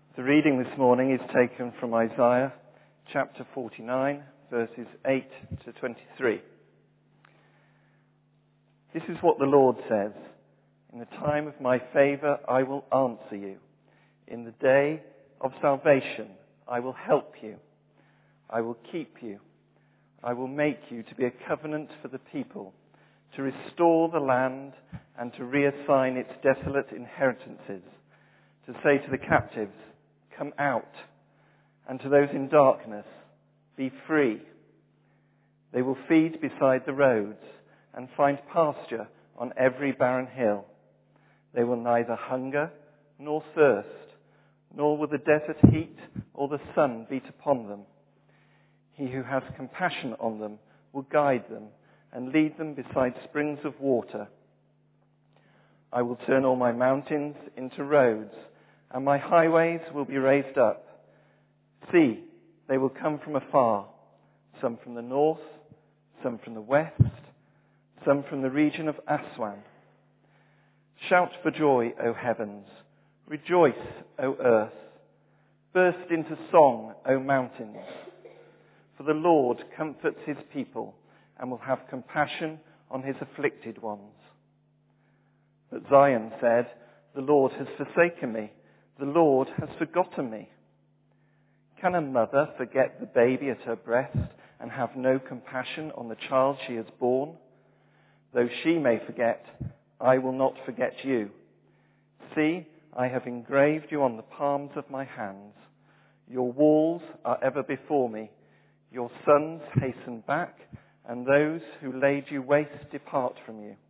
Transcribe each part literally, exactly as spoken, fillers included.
The reading this morning is taken from Isaiah chapter forty-nine, verses eight to twenty-three. This is what the Lord says: "In the time of my favour I will answer you. In the day of salvation I will help you. I will keep you. I will make you to be a covenant for the people, to restore the land and to reassign its desolate inheritances, to say to the captives, 'Come out,' and to those in darkness, 'Be free.' They will feed beside the roads and find pasture on every barren hill. They will neither hunger nor thirst, nor will the desert heat or the sun beat upon them. He who has compassion on them will guide them and lead them beside springs of water. I will turn all my mountains into roads, and my highways will be raised up. See, they will come from afar, some from the north, some from the west, some from the region of Aswan. Shout for joy, O heavens. Rejoice, O earth. Burst into song, O mountains. For the Lord comforts his people and will have compassion on his afflicted ones." But Zion said, "The Lord has forsaken me. The Lord has forgotten me." Can a mother forget the baby at her breast and have no compassion on the child she has borne? Though she may forget, I will not forget you. See, I have engraved you on the palms of my hands. Your walls are ever before me. Your sons hasten back, and those who laid you waste depart from you.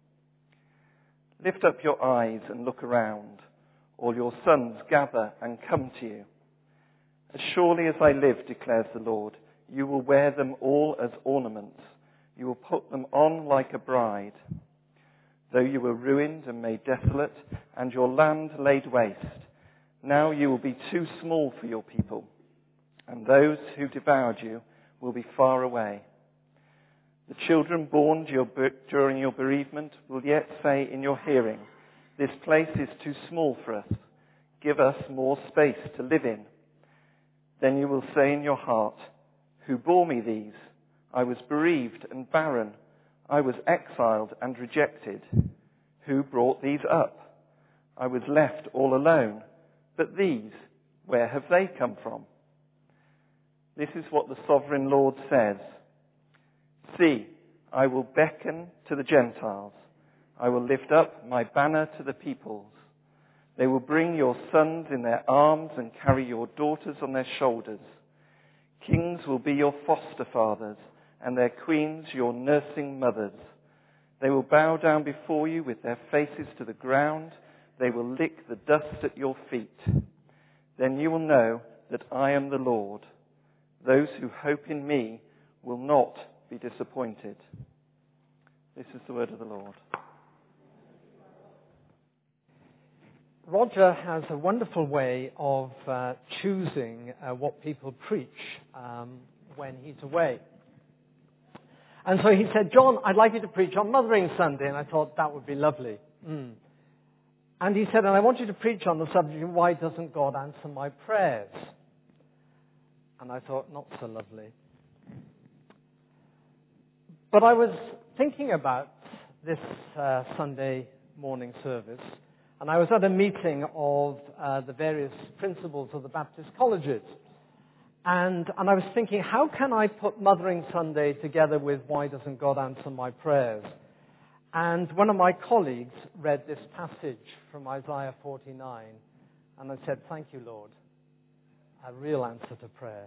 Lift up your eyes and look around. All your sons gather and come to you. As surely as I live, declares the Lord, you will wear them all as ornaments. You will put them on like a bride. Though you were ruined and made desolate, and your land laid waste, now you will be too small for your people, and those who devoured you will be far away. The children born during your bereavement will yet say in your hearing, 'This place is too small for us. Give us more space to live in.' Then you will say in your heart, 'Who bore me these? I was bereaved and barren. I was exiled and rejected. Who brought these up? I was left all alone. But these, where have they come from?' This is what the sovereign Lord says. 'See, I will beckon to the Gentiles. I will lift up my banner to the peoples. They will bring your sons in their arms and carry your daughters on their shoulders. Kings will be your foster fathers, and their queens your nursing mothers. They will bow down before you with their faces to the ground. They will lick the dust at your feet. Then you will know that I am the Lord. Those who hope in me will not be disappointed." This is the word of the Lord. Roger has a wonderful way of uh, choosing uh, what people preach um, when he's away. And so he said, "John, I'd like you to preach on Mothering Sunday." And I thought that would be lovely. Mm. And he said, "And I want you to preach on the subject of why doesn't God answer my prayers?" And I thought, not so lovely. But I was thinking about this uh, Sunday morning service, and I was at a meeting of uh, the various principals of the Baptist colleges. And, and I was thinking, how can I put Mothering Sunday together with why doesn't God answer my prayers? And one of my colleagues read this passage from Isaiah forty-nine, and I said, "Thank you, Lord. A real answer to prayer."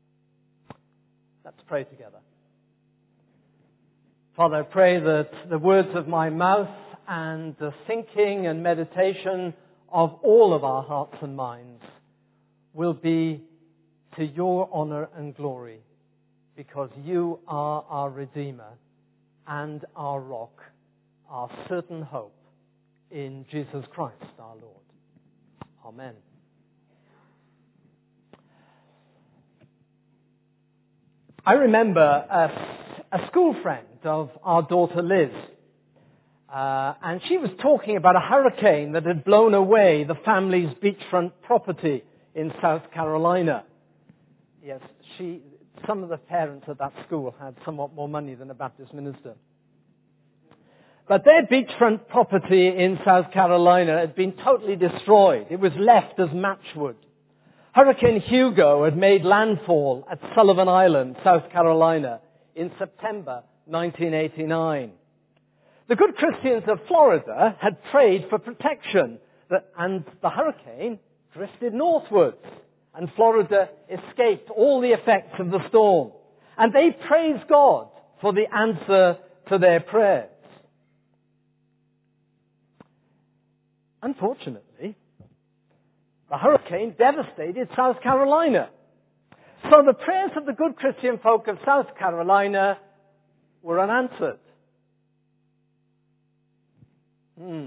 Let's pray together. Father, I pray that the words of my mouth and the thinking and meditation of all of our hearts and minds will be to your honor and glory, because you are our Redeemer and our rock, our certain hope in Jesus Christ our Lord. Amen. I remember a, a school friend of our daughter Liz, uh, and she was talking about a hurricane that had blown away the family's beachfront property in South Carolina. Yes, she, some of the parents at that school had somewhat more money than a Baptist minister. But their beachfront property in South Carolina had been totally destroyed. It was left as matchwood. Hurricane Hugo had made landfall at Sullivan Island, South Carolina, in September nineteen eighty-nine. The good Christians of Florida had prayed for protection, and the hurricane drifted northwards, and Florida escaped all the effects of the storm. And they praised God for the answer to their prayers. Unfortunately, the hurricane devastated South Carolina. So the prayers of the good Christian folk of South Carolina were unanswered. Hmm.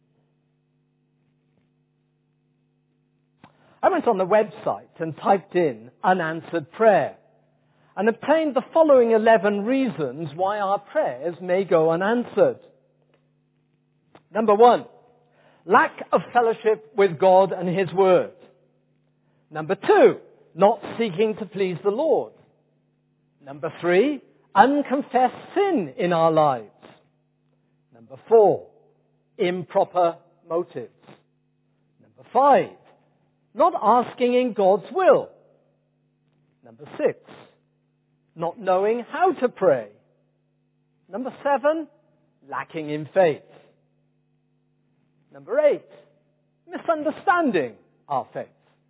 I went on the website and typed in unanswered prayer and obtained the following eleven reasons why our prayers may go unanswered. Number one, lack of fellowship with God and His Word. Number two, not seeking to please the Lord. Number three, unconfessed sin in our lives. Number four, improper motives. Number five, not asking in God's will. Number six, not knowing how to pray. Number seven, lacking in faith. Number eight, misunderstanding our faith.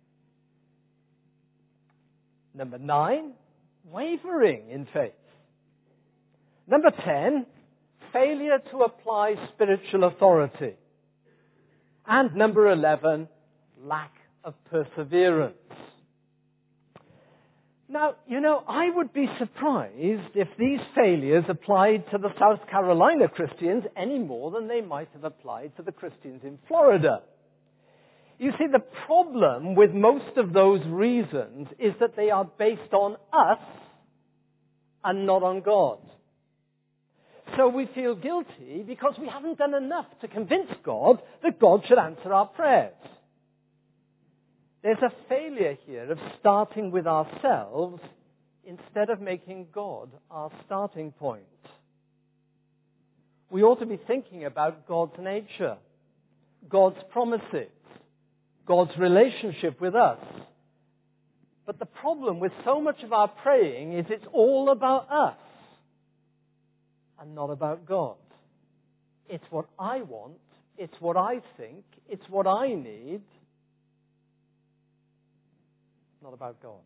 Number nine, wavering in faith. Number ten, failure to apply spiritual authority. And number eleven, lack of perseverance. Now, you know, I would be surprised if these failures applied to the South Carolina Christians any more than they might have applied to the Christians in Florida. You see, the problem with most of those reasons is that they are based on us and not on God. So we feel guilty because we haven't done enough to convince God that God should answer our prayers. There's a failure here of starting with ourselves instead of making God our starting point. We ought to be thinking about God's nature, God's promises, God's relationship with us. But the problem with so much of our praying is it's all about us and not about God. It's what I want, it's what I think, it's what I need, not about God.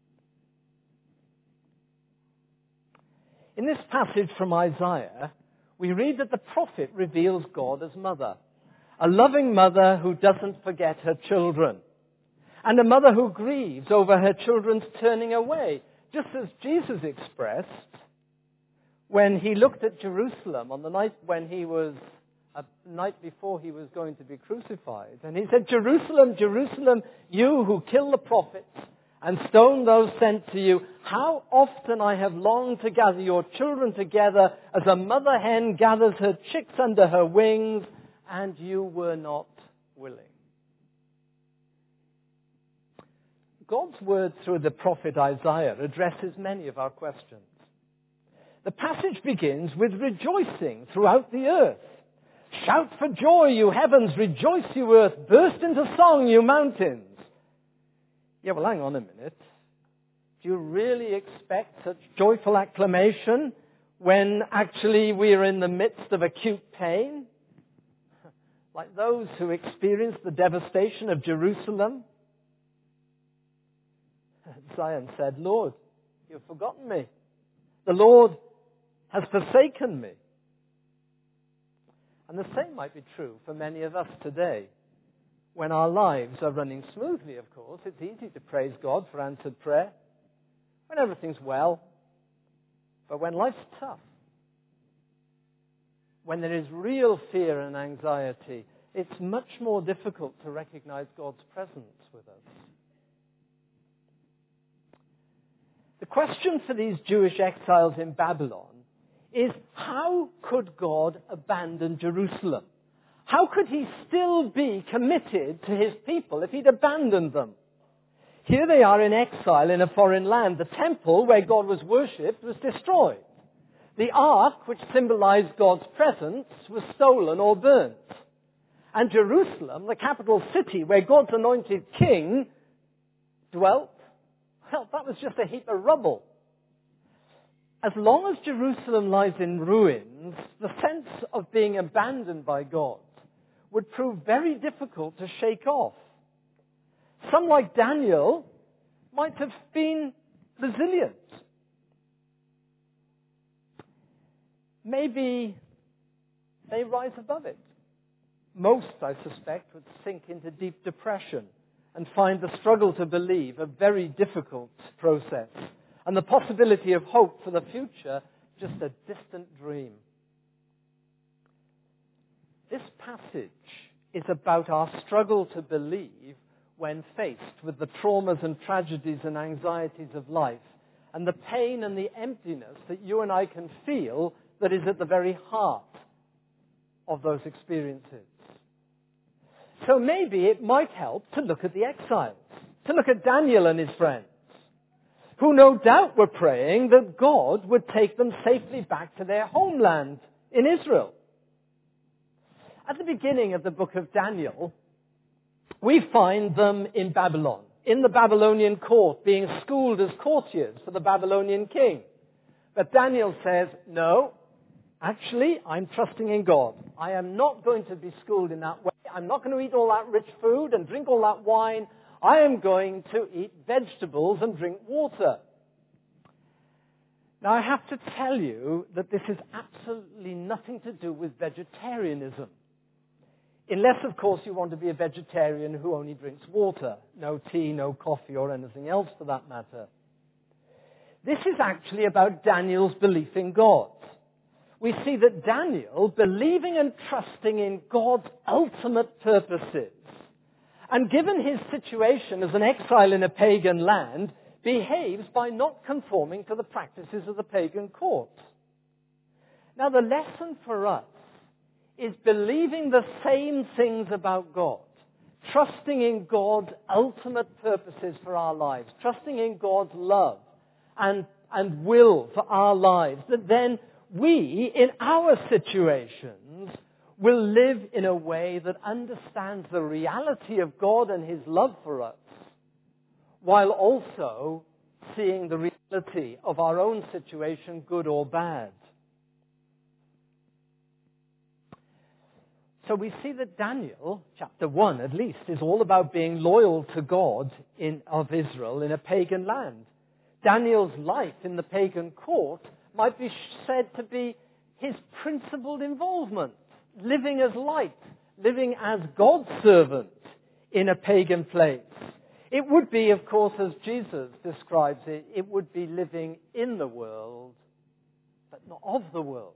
In this passage from Isaiah, we read that the prophet reveals God as mother. A loving mother who doesn't forget her children. And a mother who grieves over her children's turning away. Just as Jesus expressed when he looked at Jerusalem on the night when he was, a night before he was going to be crucified. And he said, Jerusalem, Jerusalem, you who kill the prophets and stone those sent to you, how often I have longed to gather your children together as a mother hen gathers her chicks under her wings, and you were not willing. God's word through the prophet Isaiah addresses many of our questions. The passage begins with rejoicing throughout the earth. Shout for joy, you heavens, rejoice, you earth, burst into song, you mountains. Yeah, well, hang on a minute. Do you really expect such joyful acclamation when actually we are in the midst of acute pain? Like those who experienced the devastation of Jerusalem? Zion said, Lord, you've forgotten me. The Lord has forsaken me. And the same might be true for many of us today. When our lives are running smoothly, of course, it's easy to praise God for answered prayer. When everything's well. But when life's tough, when there is real fear and anxiety, it's much more difficult to recognize God's presence with us. The question for these Jewish exiles in Babylon is, how could God abandon Jerusalem? How could he still be committed to his people if he'd abandoned them? Here they are in exile in a foreign land. The temple where God was worshipped was destroyed. The ark, which symbolized God's presence, was stolen or burnt. And Jerusalem, the capital city where God's anointed king dwelt, well, that was just a heap of rubble. As long as Jerusalem lies in ruins, the sense of being abandoned by God would prove very difficult to shake off. Some, like Daniel, might have been resilient. Maybe they rise above it. Most, I suspect, would sink into deep depression and find the struggle to believe a very difficult process, and the possibility of hope for the future just a distant dream. This passage is about our struggle to believe when faced with the traumas and tragedies and anxieties of life, and the pain and the emptiness that you and I can feel that is at the very heart of those experiences. So maybe it might help to look at the exiles, to look at Daniel and his friends, who no doubt were praying that God would take them safely back to their homeland in Israel. At the beginning of the book of Daniel, we find them in Babylon, in the Babylonian court, being schooled as courtiers for the Babylonian king. But Daniel says, no, actually, I'm trusting in God. I am not going to be schooled in that way. I'm not going to eat all that rich food and drink all that wine. I am going to eat vegetables and drink water. Now, I have to tell you that this has absolutely nothing to do with vegetarianism. Unless, of course, you want to be a vegetarian who only drinks water. No tea, no coffee, or anything else for that matter. This is actually about Daniel's belief in God. We see that Daniel, believing and trusting in God's ultimate purposes, and given his situation as an exile in a pagan land, behaves by not conforming to the practices of the pagan court. Now, the lesson for us is believing the same things about God, trusting in God's ultimate purposes for our lives, trusting in God's love and, and will for our lives, that then we, in our situations, will live in a way that understands the reality of God and His love for us, while also seeing the reality of our own situation, good or bad. So we see that Daniel, chapter one at least, is all about being loyal to God in, of Israel in a pagan land. Daniel's life in the pagan court might be said to be his principal involvement, living as light, living as God's servant in a pagan place. It would be, of course, as Jesus describes it, it would be living in the world, but not of the world.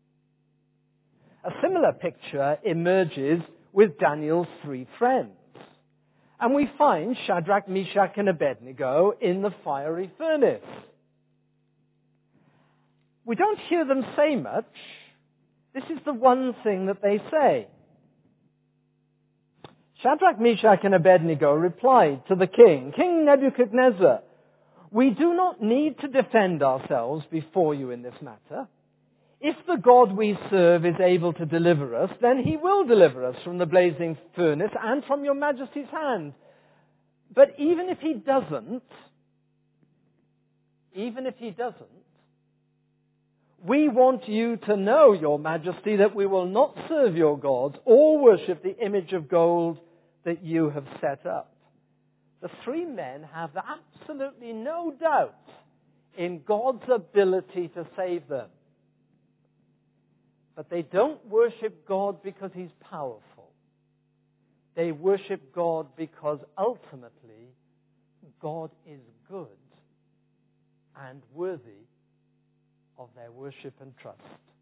A similar picture emerges with Daniel's three friends. And we find Shadrach, Meshach, and Abednego in the fiery furnace. We don't hear them say much. This is the one thing that they say. Shadrach, Meshach, and Abednego replied to the king, King Nebuchadnezzar, we do not need to defend ourselves before you in this matter. If the God we serve is able to deliver us, then He will deliver us from the blazing furnace and from your majesty's hand. But even if He doesn't, even if He doesn't, we want you to know, your majesty, that we will not serve your gods or worship the image of gold that you have set up. The three men have absolutely no doubt in God's ability to save them. But they don't worship God because He's powerful. They worship God because ultimately God is good and worthy of their worship and trust.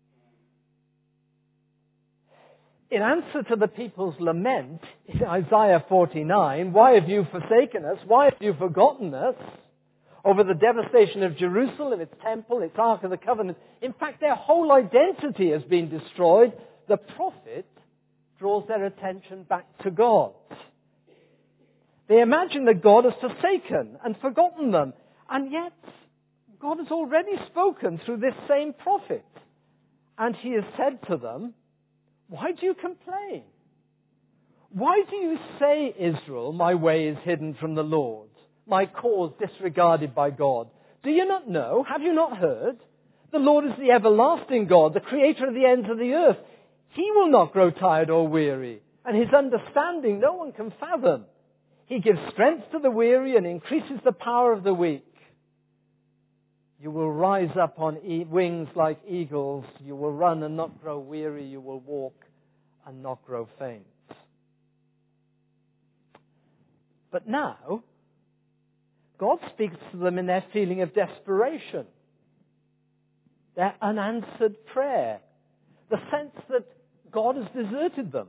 In answer to the people's lament in Isaiah forty-nine, why have you forsaken us? Why have you forgotten us? Over the devastation of Jerusalem, its temple, its Ark of the Covenant. In fact, their whole identity has been destroyed. The prophet draws their attention back to God. They imagine that God has forsaken and forgotten them. And yet, God has already spoken through this same prophet. And he has said to them, why do you complain? Why do you say, Israel, my way is hidden from the Lord, my cause disregarded by God? Do you not know? Have you not heard? The Lord is the everlasting God, the creator of the ends of the earth. He will not grow tired or weary, and his understanding no one can fathom. He gives strength to the weary and increases the power of the weak. You will rise up on e- wings like eagles. You will run and not grow weary. You will walk and not grow faint. But now, God speaks to them in their feeling of desperation, their unanswered prayer, the sense that God has deserted them.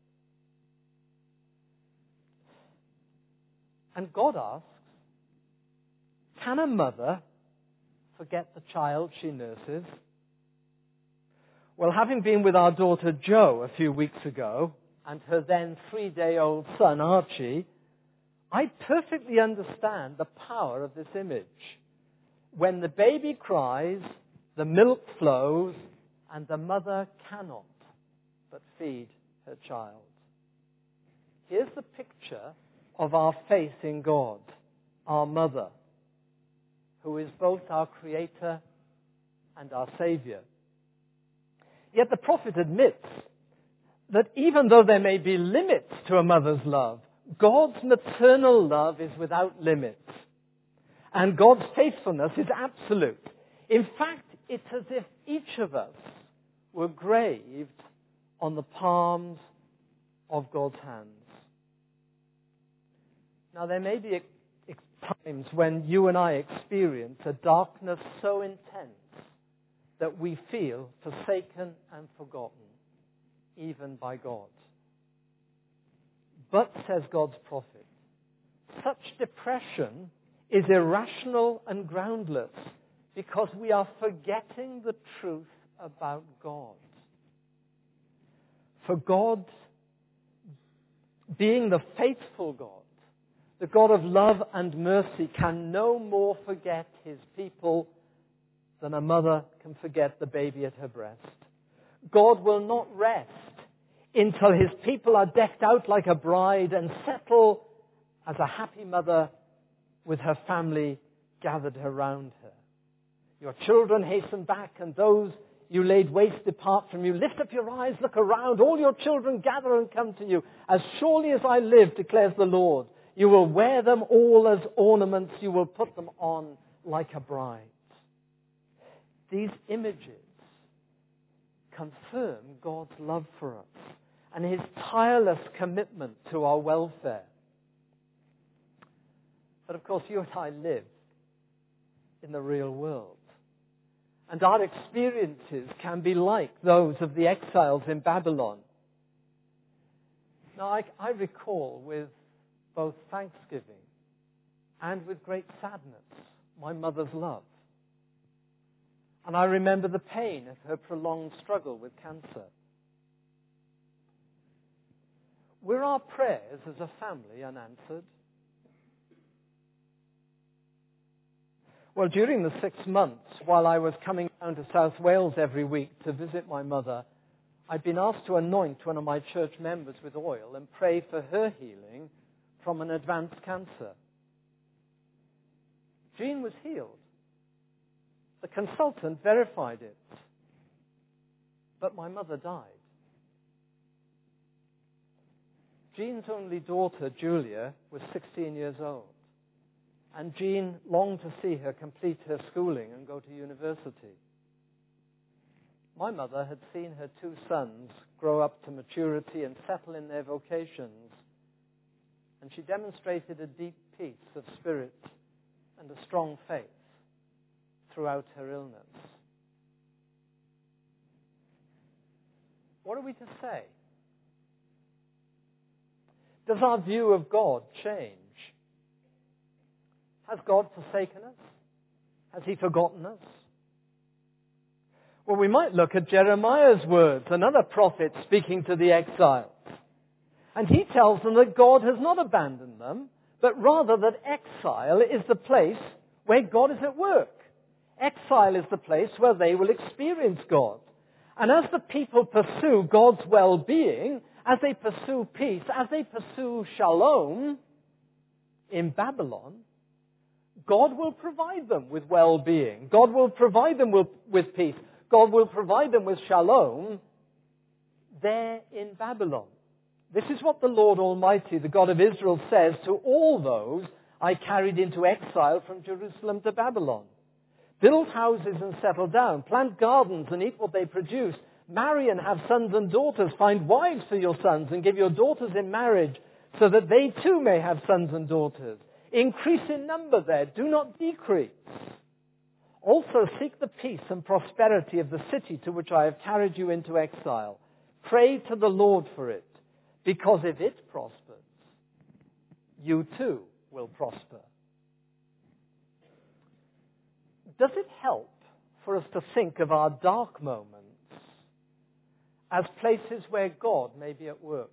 And God asks, can a mother forget the child she nurses? Well, having been with our daughter Jo a few weeks ago, and her then three-day-old son Archie, I perfectly understand the power of this image. When the baby cries, the milk flows, and the mother cannot but feed her child. Here's the picture of our faith in God, our mother, who is both our creator and our savior. Yet the prophet admits that even though there may be limits to a mother's love, God's maternal love is without limits. And God's faithfulness is absolute. In fact, it's as if each of us were graved on the palms of God's hands. Now, there may be times when you and I experience a darkness so intense that we feel forsaken and forgotten, even by God. But, says God's prophet, such depression is irrational and groundless because we are forgetting the truth about God. For God, being the faithful God, the God of love and mercy, can no more forget his people than a mother can forget the baby at her breast. God will not rest until his people are decked out like a bride and settle as a happy mother with her family gathered around her. Your children hasten back, and those you laid waste depart from you. Lift up your eyes, look around. All your children gather and come to you. As surely as I live, declares the Lord, you will wear them all as ornaments. You will put them on like a bride. These images confirm God's love for us and his tireless commitment to our welfare. But of course, you and I live in the real world. And our experiences can be like those of the exiles in Babylon. Now, I, I recall with both thanksgiving and with great sadness my mother's love. And I remember the pain of her prolonged struggle with cancer. Were our prayers as a family unanswered? Well, during the six months while I was coming down to South Wales every week to visit my mother, I'd been asked to anoint one of my church members with oil and pray for her healing from an advanced cancer. Jean was healed. The consultant verified it. But my mother died. Jean's only daughter, Julia, was sixteen years old. And Jean longed to see her complete her schooling and go to university. My mother had seen her two sons grow up to maturity and settle in their vocations. And she demonstrated a deep peace of spirit and a strong faith throughout her illness. What are we to say? Does our view of God change? Has God forsaken us? Has he forgotten us? Well, we might look at Jeremiah's words, another prophet speaking to the exiles. And he tells them that God has not abandoned them, but rather that exile is the place where God is at work. Exile is the place where they will experience God. And as the people pursue God's well-being, as they pursue peace, as they pursue shalom in Babylon, God will provide them with well-being. God will provide them with, with peace. God will provide them with shalom there in Babylon. This is what the Lord Almighty, the God of Israel, says to all those I carried into exile from Jerusalem to Babylon. Build houses and settle down. Plant gardens and eat what they produce. Marry and have sons and daughters. Find wives for your sons and give your daughters in marriage so that they too may have sons and daughters. Increase in number there. Do not decrease. Also seek the peace and prosperity of the city to which I have carried you into exile. Pray to the Lord for it, because if it prospers, you too will prosper. Does it help for us to think of our dark moments as places where God may be at work?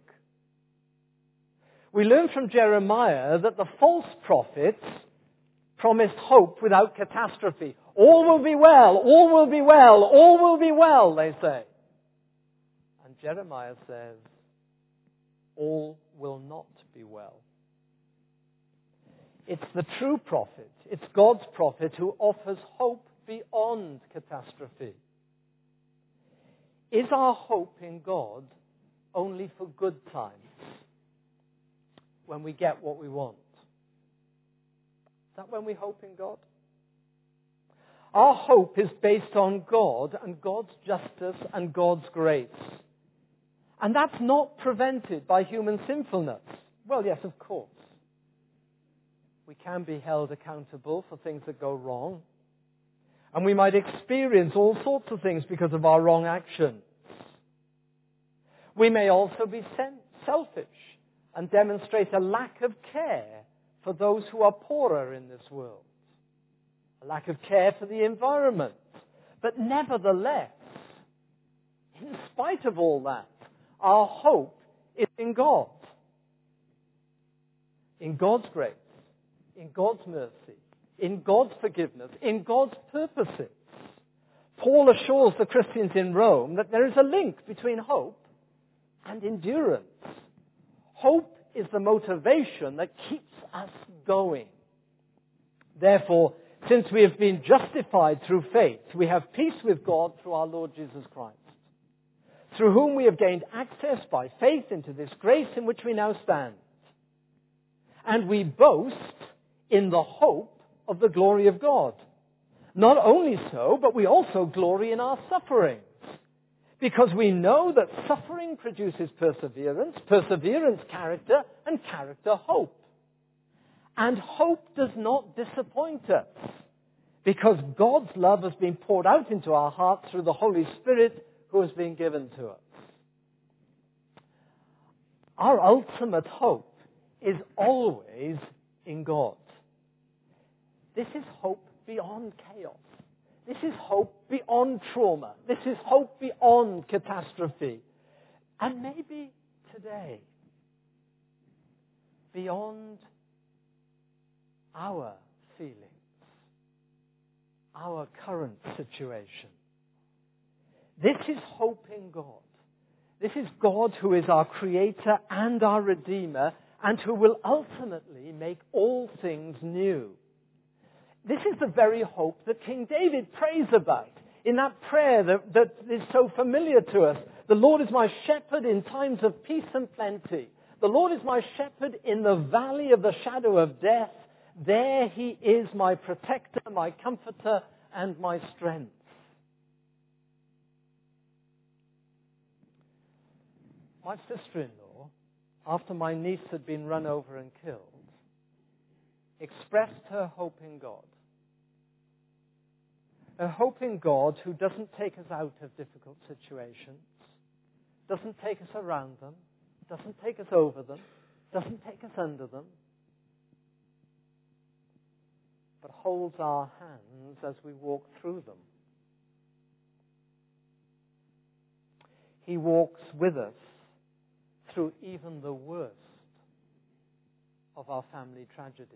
We learn from Jeremiah that the false prophets promised hope without catastrophe. All will be well, all will be well, all will be well, they say. And Jeremiah says, all will not be well. It's the true prophet, it's God's prophet who offers hope beyond catastrophe. Is our hope in God only for good times, when we get what we want? Is that when we hope in God? Our hope is based on God and God's justice and God's grace. And that's not prevented by human sinfulness. Well, yes, of course. We can be held accountable for things that go wrong. And we might experience all sorts of things because of our wrong actions. We may also be selfish and demonstrate a lack of care for those who are poorer in this world. A lack of care for the environment. But nevertheless, in spite of all that, our hope is in God. In God's grace. In God's mercy, in God's forgiveness, in God's purposes. Paul assures the Christians in Rome that there is a link between hope and endurance. Hope is the motivation that keeps us going. Therefore, since we have been justified through faith, we have peace with God through our Lord Jesus Christ, through whom we have gained access by faith into this grace in which we now stand. And we boast in the hope of the glory of God. Not only so, but we also glory in our sufferings, because we know that suffering produces perseverance, perseverance character, and character hope. And hope does not disappoint us, because God's love has been poured out into our hearts through the Holy Spirit who has been given to us. Our ultimate hope is always in God. This is hope beyond chaos. This is hope beyond trauma. This is hope beyond catastrophe. And maybe today, beyond our feelings, our current situation. This is hope in God. This is God who is our Creator and our Redeemer, and who will ultimately make all things new. This is the very hope that King David prays about in that prayer that, that is so familiar to us. The Lord is my shepherd in times of peace and plenty. The Lord is my shepherd in the valley of the shadow of death. There he is my protector, my comforter, and my strength. My sister-in-law, after my niece had been run over and killed, expressed her hope in God. A hope in God who doesn't take us out of difficult situations, doesn't take us around them, doesn't take us over them, doesn't take us under them, but holds our hands as we walk through them. He walks with us through even the worst of our family tragedies.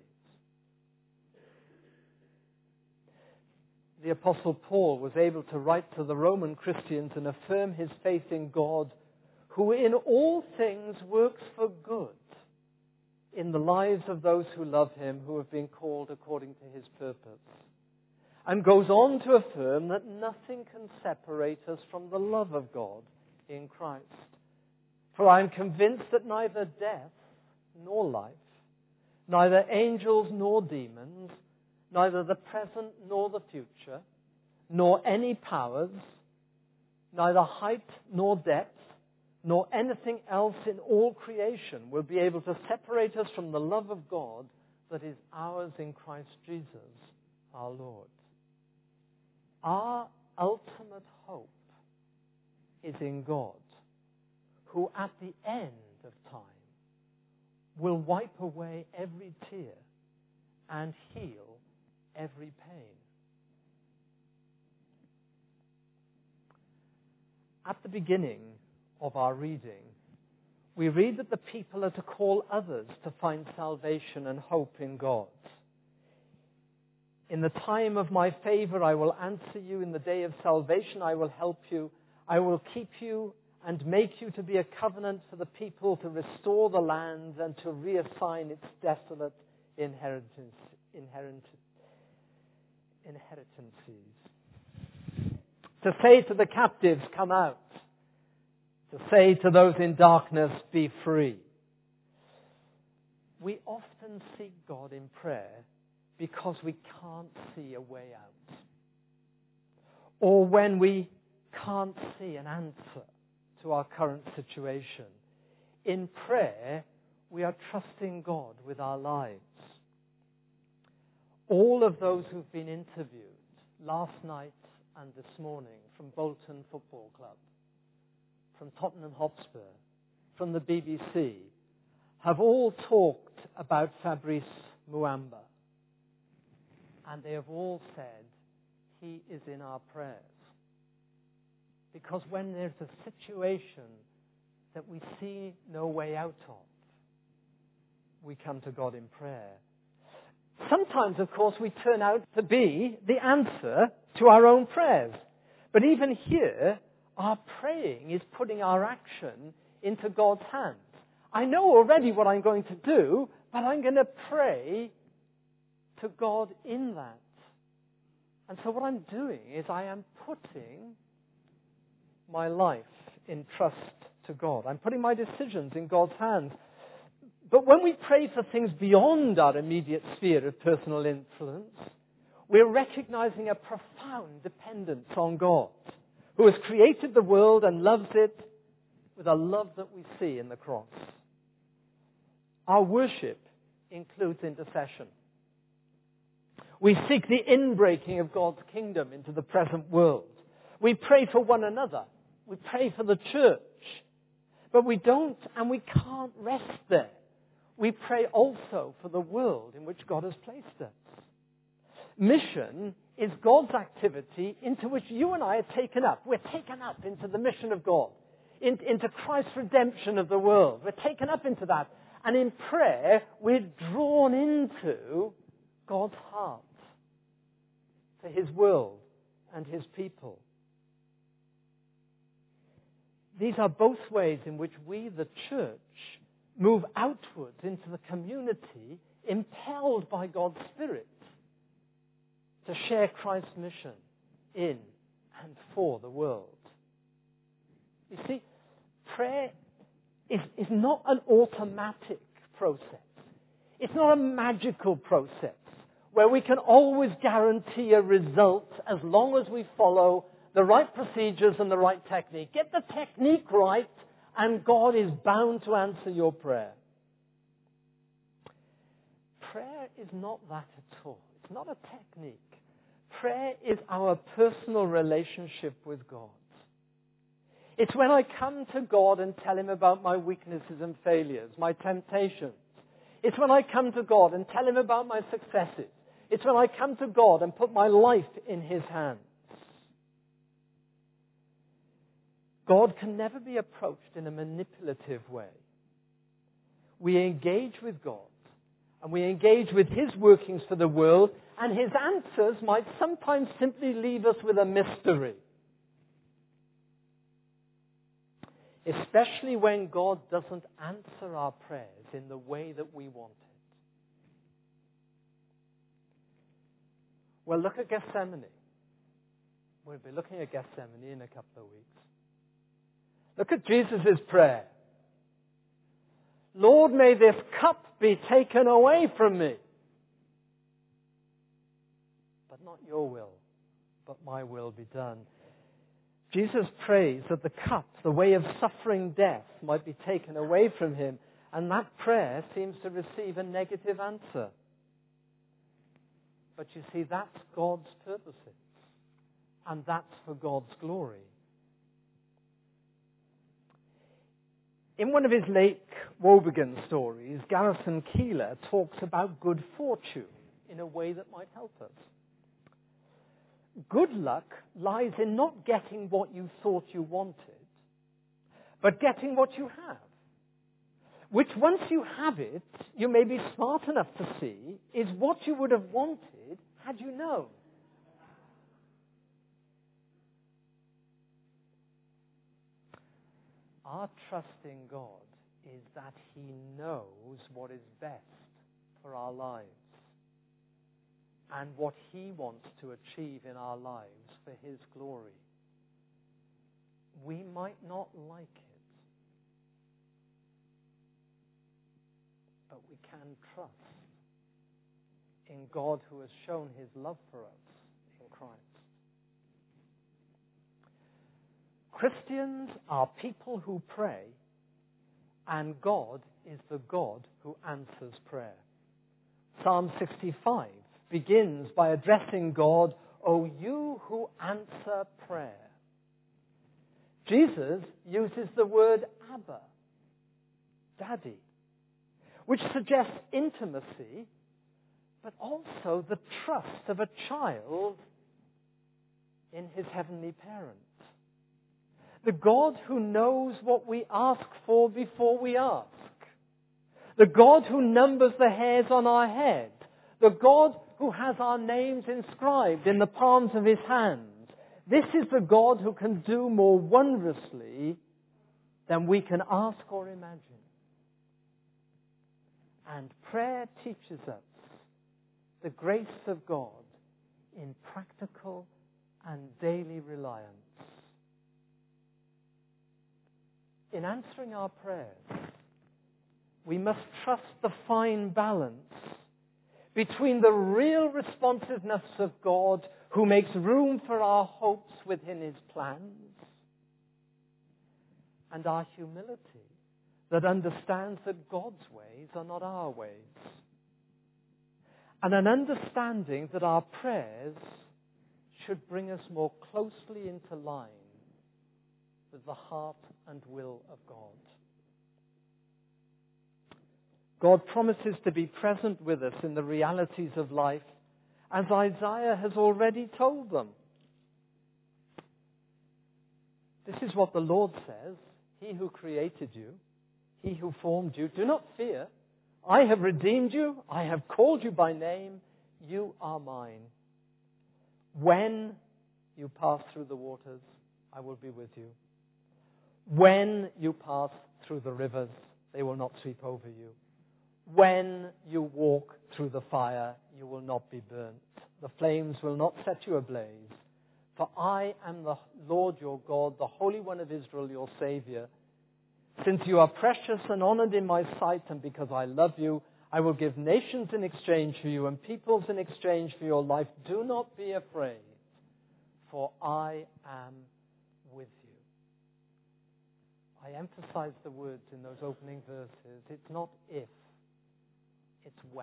The Apostle Paul was able to write to the Roman Christians and affirm his faith in God, who in all things works for good in the lives of those who love him, who have been called according to his purpose. And goes on to affirm that nothing can separate us from the love of God in Christ. For I am convinced that neither death nor life, neither angels nor demons, neither the present nor the future, nor any powers, neither height nor depth, nor anything else in all creation will be able to separate us from the love of God that is ours in Christ Jesus, our Lord. Our ultimate hope is in God, who at the end of time will wipe away every tear and heal every pain. At the beginning of our reading, we read that the people are to call others to find salvation and hope in God. In the time of my favor, I will answer you. In the day of salvation, I will help you. I will keep you and make you to be a covenant for the people, to restore the land and to reassign its desolate inheritance, inherit, inheritances. To say to the captives, come out. To say to those in darkness, be free. We often seek God in prayer because we can't see a way out. Or when we can't see an answer to our current situation. In prayer, we are trusting God with our lives. All of those who've been interviewed last night and this morning from Bolton Football Club, from Tottenham Hotspur, from the B B C, have all talked about Fabrice Muamba. And they have all said, he is in our prayers. Because when there's a situation that we see no way out of, we come to God in prayer. Sometimes, of course, we turn out to be the answer to our own prayers. But even here, our praying is putting our action into God's hands. I know already what I'm going to do, but I'm going to pray to God in that. And so what I'm doing is I am putting my life in trust to God. I'm putting my decisions in God's hands. But when we pray for things beyond our immediate sphere of personal influence, we're recognizing a profound dependence on God, who has created the world and loves it with a love that we see in the cross. Our worship includes intercession. We seek the inbreaking of God's kingdom into the present world. We pray for one another. We pray for the church. But we don't and we can't rest there. We pray also for the world in which God has placed us. Mission is God's activity into which you and I are taken up. We're taken up into the mission of God, in, into Christ's redemption of the world. We're taken up into that. And in prayer, we're drawn into God's heart for His world and His people. These are both ways in which we, the church, move outwards into the community, impelled by God's Spirit to share Christ's mission in and for the world. You see, prayer is, is not an automatic process. It's not a magical process where we can always guarantee a result as long as we follow the right procedures and the right technique. Get the technique right, and God is bound to answer your prayer. Prayer is not that at all. It's not a technique. Prayer is our personal relationship with God. It's when I come to God and tell Him about my weaknesses and failures, my temptations. It's when I come to God and tell Him about my successes. It's when I come to God and put my life in His hands. God can never be approached in a manipulative way. We engage with God and we engage with his workings for the world, and his answers might sometimes simply leave us with a mystery. Especially when God doesn't answer our prayers in the way that we want it. Well, look at Gethsemane. We'll be looking at Gethsemane in a couple of weeks. Look at Jesus' prayer. Lord, may this cup be taken away from me. But not your will, but my will be done. Jesus prays that the cup, the way of suffering death, might be taken away from him. And that prayer seems to receive a negative answer. But you see, that's God's purposes. And that's for God's glory. In one of his Lake Wobegon stories, Garrison Keillor talks about good fortune in a way that might help us. Good luck lies in not getting what you thought you wanted, but getting what you have. Which, once you have it, you may be smart enough to see is what you would have wanted had you known. Our trust in God is that he knows what is best for our lives and what he wants to achieve in our lives for his glory. We might not like it, but we can trust in God who has shown his love for us in Christ. Christians are people who pray, and God is the God who answers prayer. Psalm sixty-five begins by addressing God, "O you who answer prayer." Jesus uses the word Abba, Daddy, which suggests intimacy, but also the trust of a child in his heavenly parent. The God who knows what we ask for before we ask. The God who numbers the hairs on our head. The God who has our names inscribed in the palms of his hands. This is the God who can do more wondrously than we can ask or imagine. And prayer teaches us the grace of God in practical and daily reliance. In answering our prayers, we must trust the fine balance between the real responsiveness of God, who makes room for our hopes within his plans, and our humility that understands that God's ways are not our ways, and an understanding that our prayers should bring us more closely into line with the heart and will of God. God promises to be present with us in the realities of life, as Isaiah has already told them. This is what the Lord says, "He who created you, he who formed you, do not fear. I have redeemed you. I have called you by name. You are mine. When you pass through the waters, I will be with you. When you pass through the rivers, they will not sweep over you. When you walk through the fire, you will not be burnt. The flames will not set you ablaze. For I am the Lord your God, the Holy One of Israel, your Savior. Since you are precious and honored in my sight, and because I love you, I will give nations in exchange for you and peoples in exchange for your life. Do not be afraid, for I am with you." I emphasize the words in those opening verses. It's not if, it's when.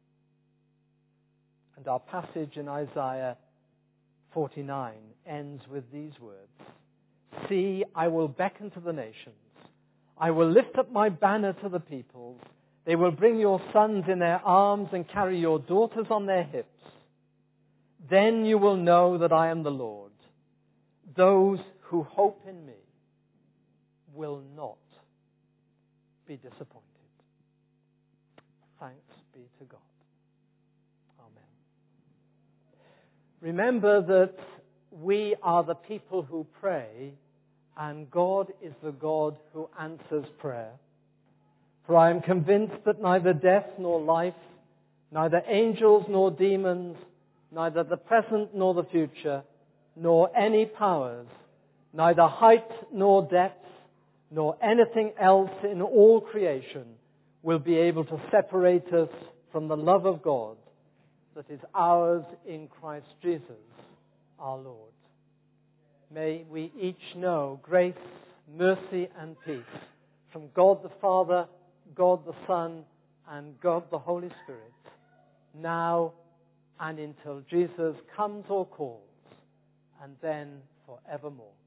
And our passage in Isaiah forty-nine ends with these words. "See, I will beckon to the nations. I will lift up my banner to the peoples. They will bring your sons in their arms and carry your daughters on their hips. Then you will know that I am the Lord. Those who hope in me will not be disappointed." Thanks be to God. Amen. Remember that we are the people who pray, and God is the God who answers prayer. For I am convinced that neither death nor life, neither angels nor demons, neither the present nor the future, nor any powers, neither height nor depth, nor anything else in all creation will be able to separate us from the love of God that is ours in Christ Jesus, our Lord. May we each know grace, mercy, and peace from God the Father, God the Son, and God the Holy Spirit, now and until Jesus comes or calls, and then forevermore.